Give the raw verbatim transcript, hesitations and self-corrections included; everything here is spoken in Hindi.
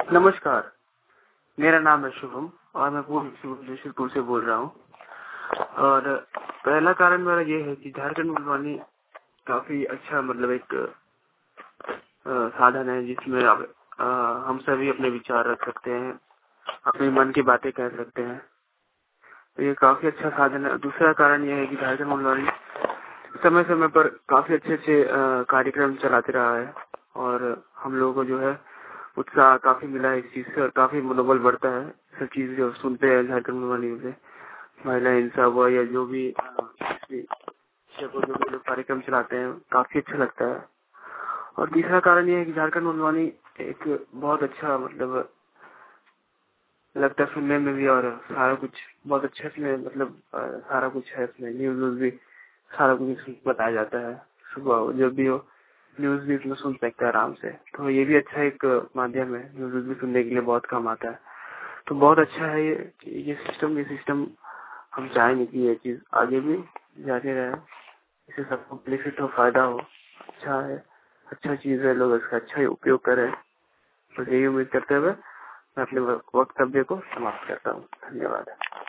नमस्कार, मेरा नाम है शुभम और मैं पूर्व जशपुर से बोल रहा हूँ। और पहला कारण मेरा ये है कि झारखंड मूलवानी काफी अच्छा मतलब एक आ, साधन है जिसमें अब आ, हम सभी अपने विचार रख सकते हैं, अपने मन की बातें कह सकते हैं। तो ये काफी अच्छा साधन है। दूसरा कारण ये है कि झारखंड मूलवानी समय समय पर काफी अच्छे अच्छे कार्यक्रम चलाते रहा है और हम लोगों को जो है उत्साह काफी मिला है इस चीज से और काफी मनोबल बढ़ता है। सब चीज जो सुनते हैं झारखंड मूलवानी से, महिला हिंसा हुआ या जो भी जो भी लोग कार्यक्रम चलाते हैं, काफी अच्छा लगता है। और तीसरा कारण ये है कि झारखंड मूलवानी एक बहुत अच्छा मतलब लगता है सुनने में भी, और सारा कुछ बहुत अच्छा इसमें मतलब सारा कुछ है इसमें, न्यूज भी सारा कुछ बताया जाता है। सुबह जो भी हो न्यूज भी इसमें सुन सकते हैं आराम से। तो ये भी अच्छा एक माध्यम है, न्यूज भी सुनने के लिए बहुत काम आता है। तो बहुत अच्छा है ये ये सिस्टम ये सिस्टम हम चाहेंगे कि ये चीज आगे भी जारी रहे, इससे सबको बेनिफिट हो, फायदा हो। अच्छा है, अच्छा चीज है, लोग इसका अच्छा ही उपयोग करें। तो यही उम्मीद करते हुए मैं अपने वक्तव्य को समाप्त करता हूँ। धन्यवाद।